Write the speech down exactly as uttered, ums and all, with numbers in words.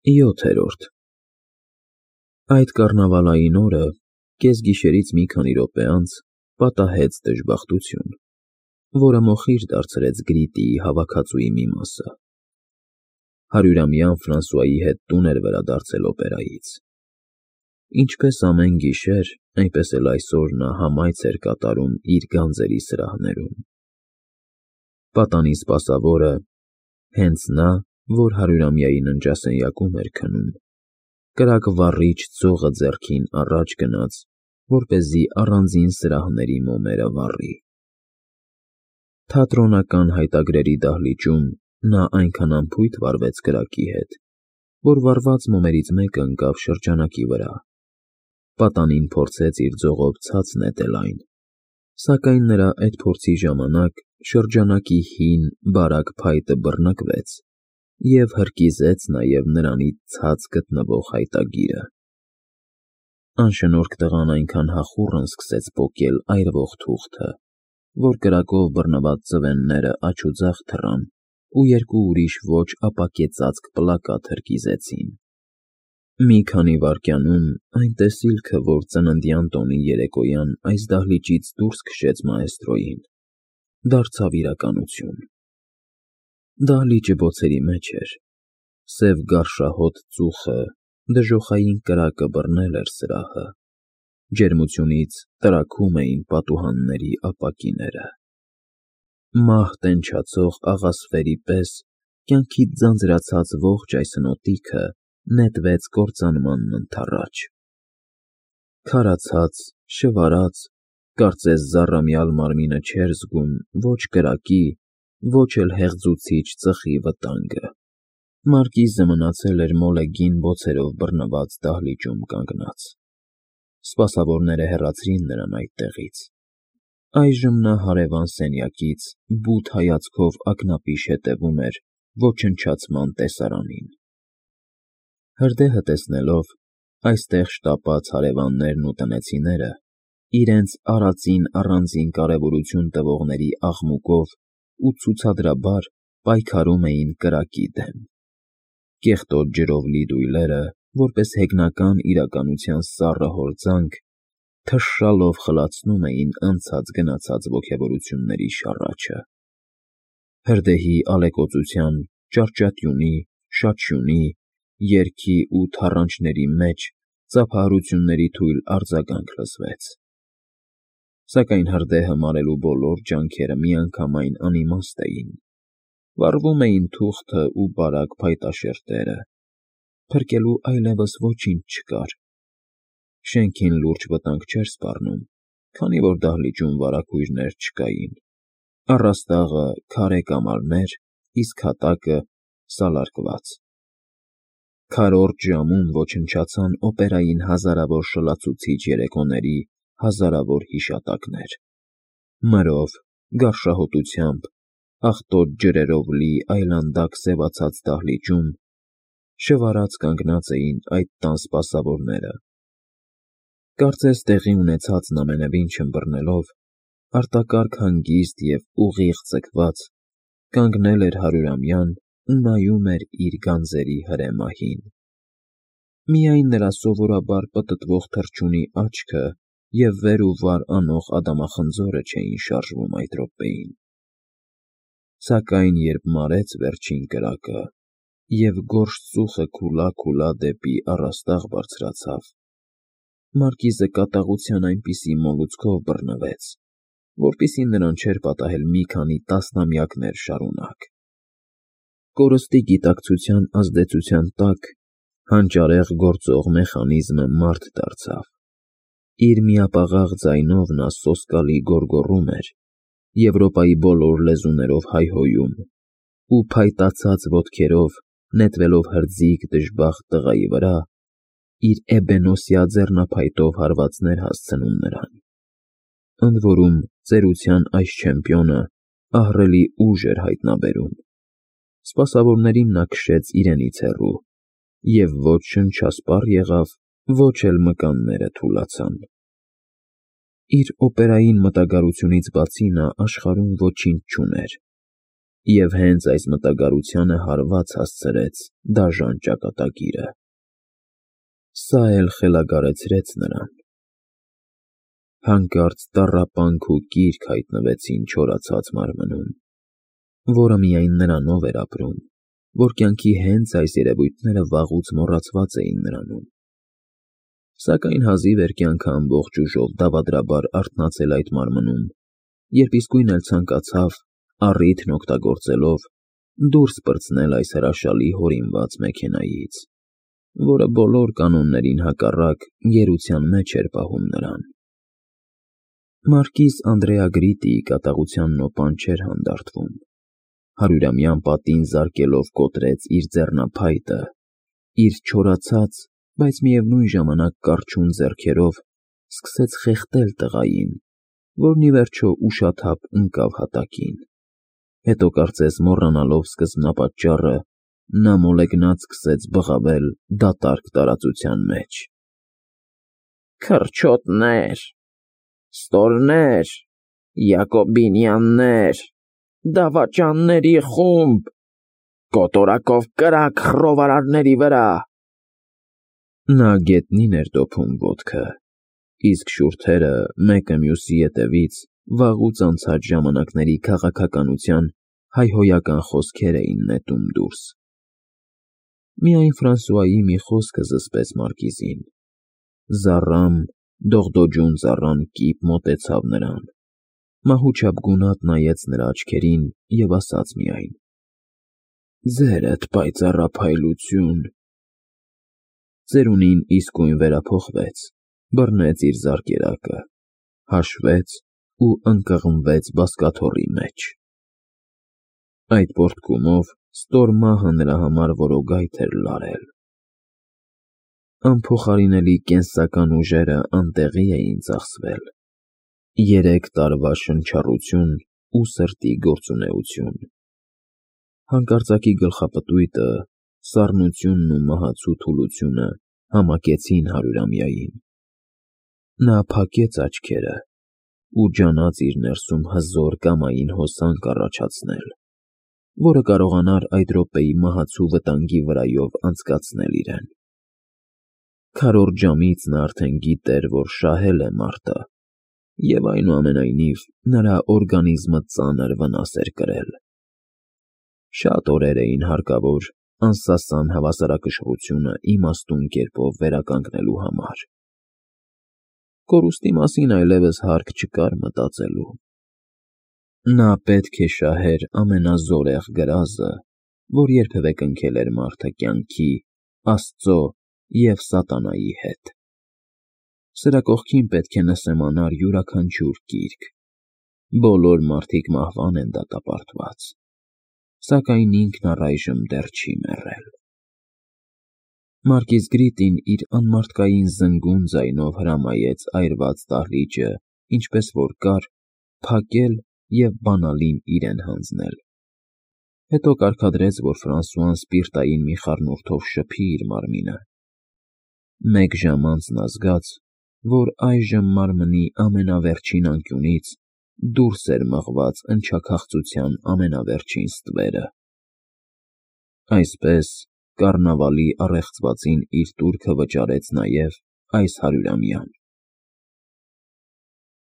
յոթերորդ Այդ կառնավալային օրը կեսգիշերից մի քանի րոպե անց պատահեց դժբախտություն, որը մոխիր դարձրեց Գրիտիի հավաքածուի մի մասը։ Հարյուրամյա Ֆրանսուայի հետ տուն էր վերադարձել օպերայից։ Ինչպես ամեն գիշեր, այնպես էլ այսօր նա համայց էր կատարում իր գանձերի սրահներում։ Պատանի սպասավորը, հենց նա, որ հարյուրամյայի ննջասենյակում էր քնում, կրակ վառիչ ձողը ձեռքին առաջ գնաց, որպեսզի առանձին սրահների մոմերը վառի։ Թատրոնական հայտագրերի դահլիճում նա այնքան անփույթ վարվեց կրակի հետ, որ վառված մոմերից մեկը ընկավ շրջանակի վրա։ Պատանին փորձեց իր ձողով ցած նետել այն, սակայն նրա այդ փորձի ժամանակ շրջանակի հին, բարակ փայտը բռնկվեց և հրկիզեց նաև նրանից ցած գտնվող հայտագիրը։ Անշնորհք տղան այնքան հախուռն սկսեց պոկել այրվող թուղթը, որ կրակով բռնված ծվենները աջուձախ թռան ու երկու ուրիշ ոչ ապակեցածկ պլակատ հրկիզեցին։ Մի քանի վայրկյանում այն տեսիլքը, որ ծննդյան տոնի երեկոյան այս դահլիճից դուրս քշեց մաեստրոյին, դարձավ իրականություն։ Դահլիճը բոցերի մեջ էր, սև գարշահոտ ծուխը, դժոխային կրակը բռնել էր սրահը, ջերմությունից տրաքում էին պատուհանների ապակիները։ Մահ տենչացող աղասֆերի պես կյանքից ձանձրացած ողջ այս հնոտիքը նետվեց կործանմանն ընդառաջ։ Քարացած, շվարած, կարծես զառամյալ մարմինը չէր զգում ոչ կրակի, ոչ էլ հեղձուցիչ ծխի վտանգը։ Մարկիզը մնացել էր մոլեգին բոցերով բռնված դահլիճում կանգնած։ Սպասավորները հեռացրին նրան այդտեղից։ Այժմ նա հարևան սենյակից բութ հայացքով ակնապիշ հետևում էր ոչնչացման տեսարանին։ Հրդեհը տեսնելով, այստեղ շտապած հարևաններն ու տնեցիները իրենց արածին առանձին կարևորություն տվողների աղմուկով ու ցուցադրաբար պայքարում էին կրակի դեմ։ Կեղտոտ ջրով լի դույլերը, որպես հեգնական իրականության սառը հորձանք, թշշալով խլացնում էին անցած-գնացած ոգևորությունների շառաչը։ Հրդեհի ալեկոծության, ճարճատյունի, շաչյունի, երգի ու թառանչների մեջ ծափահարությունների թույլ արձագանք լսվեց։ Սակայն հրդեհը մարելու բոլոր ջանքերը միանգամայն անիմաստ էին։ Վառվում էին թուղթը ու բարակ փայտաշերտերը, փրկելու այլևս ոչինչ չկար։ Շենքին լուրջ վտանգ չէր սպառնում, քանի որ դահլիճում վարագույրներ չկային, առաստաղը քարե կամարներ, իսկ հատակը սալարկված։ Քառորդ ժամում ոչնչացան օպերային հազարավոր շլացուցիչ երեկոների հազարավոր հիշատակներ։ Մրով, գարշահոտությամբ, աղտոտ ջրերով լի այլանդակ սևացած դահլիճում շվարած կանգնած էին այդ տան սպասավորները։ Կարծես տեղի ունեցածն ամենևին չըմբռնելով, արտակարգ հանգիստ և ուղիղ ձգված, կանգնել էր հարյուրամյան ու նայում էր իր գանձերի հրե մահին։ Միայն նրա սովորաբար պտտվող թռչունի աչքը և վեր ու վար անող ադամախնձորը չէին շարժվում այդ րոպեին։ Սակայն երբ մարեց վերջին կրակը և գորշ ծուխը քուլա֊քուլա դեպի առաստաղ բարձրացավ, մարկիզը կատաղության այնպիսի մոլուցքով բռնվեց, որպիսի նրան չէր պատահել մի քանի տասնամյակներ շարունակ։ Կորստի գիտակցության ազդեցության տակ հանճարեղ գործող մեխանիզմը մարդ դարձավ։ Իր միապաղաղ ձայնով նա սոսկալի գոռգոռում էր, Եվրոպայի բոլոր լեզուներով հայհոյում ու փայտացած ոտքերով, նետվելով հրձիկ դժբախտ տղայի վրա, իր էբենոսյա ձեռնափայտով հարվածներ հասցնում նրան։ Ընդ որում, ծերության այս չեմպիոնը ահռելի ուժ էր հայտնաբերում։ Սպասավորներին նա քշեց իրենից հեռու, և ոչ շնչասպառ եղավ, ոչ էլ մկանները թուլացան։ Իր օպերային մտագարությունից բացի նա աշխարհում ոչինչ չուներ, Եվ հենց այս մտագարությանը հարված հասցրեց դաժան ճակատագիրը։ Սա էլ խելագարեցրեց նրան։ Հանկարծ տառապանք ու կիրք հայտնվեցին չորացած մարմնում, որը միայն նրանով էր ապրում, որ կյանքի հենց այս երևույթները վաղուց մոռացված էին նրանում։ Սակայն հազիվ էր կյանքը ամբողջ ուժով դավադրաբար արթնացել այդ մարմնում, երբ իսկույն էլ ցանկացավ, առիթն օգտագործելով, դուրս պրծնել այս հրաշալի հորինված մեքենայից, որը բոլոր կանոններին հակառակ գերության մեջ էր պահում նրան։ Մարկիս Անդրեա-Գրիտիի կատաղության նոպան չէր հանդարտվում։ Հարյուրամյա պատին զարկելով կոտրեց իր ձեռնափայտը, իր չորացած, բայց միևնույն ժամանակ կառչուն ձեռքերով սկսեց խեղդել տղային, որն ի վերջո ուշաթափ ընկավ հատակին։ Հետո կարծես մոռանալով սկզբնապատճառը, նա մոլեգնած սկսեց բղավել դատարկ տարածության մեջ. «Քրչոտներ, ստորներ, յակոբինյաններ, դավաճանների խումբ, կոտորակով կրակ խռովարարների վրա»։ Նա գետնին էր դոփում ոտքը, իսկ շուրթերը մեկը մյուսի ետևից վաղուց անցած ժամանակների քաղաքականության հայհոյական խոսքեր էին նետում դուրս։ Միայն Ֆրանսուայի մի խոսքը զսպեց Մարկիզին։ Զառամ, դողդոջուն ծառան կիպ մոտեցավ նրան, մահուչապ գունատ նայեց նրա աչքերին և ասաց միայն. «Ձերդ պայծառափայլություն»։ Ծերունին իսկույն վերափոխվեց, բռնեց իր զարկերակը, հաշվեց ու ընկղմվեց բազկաթոռի մեջ։ Այդ պոռթկումով ստոր մահը նրա համար որոգայթ էր լարել։ Անփոխարինելի կենսական ուժերը անտեղի էին ծախսվել։ Երեք տարվա շնչառություն ու սրտի գործունեություն։ Հանկարծակի գլխապտույտը, սառնությունն ու մահացու թուլությունը համակեցին հարյուրամյային։ Նա փակեց աչքերը ու ջանաց իր ներսում հզոր կամային հոսանք առաջացնել, որը կարողանար այդ րոպեի մահացու վտանգի վրայով անցկացնել իրեն։ Քառորդ ժամից նա արդեն գիտեր, որ շահել է մարտը, և այնուամենայնիվ նրա օրգանիզմը ծանր վնաս էր կրել։ Շատ օրեր էին հարկավոր անսասան հավասարակշռությունը իմաստուն կերպով վերականգնելու համար։ Կորուստի մասին այլևս հարկ չկար մտածելու։ Նա պետք է շահեր ամենազորեղ գրազը, որ երբևէ կնքել էր մարդը կյանքի, Աստծո և սատանայի հետ։ Սրա կողքին պետք է նսեմանար յուրաքանչյուր կիրք։ Բոլոր մարդիկ մահվան են դատապարտված, սակայն ինքն առայժմ դեռ չի մեռել։ Մարկիս Գրիտին իր անմարդկային զնգուն ձայնով հրամայեց այրված դահլիճը, ինչպես որ կար, փակել և բանալին իրեն հանձնել։ Հետո կարգադրեց, որ Ֆրանսուան սպիրտային մի խառնուրդով շփի իր մարմինը։ Մեկ ժամ անց նա զգաց, որ այժմ մարմնի ամենավերջին անկյունից դուրս էր մղված ընչաքաղցության ամենավերջին ստվերը։ Այսպես կառնավալի առեղծվածին իր տուրքը վճարեց նաև այս հարյուրամյան։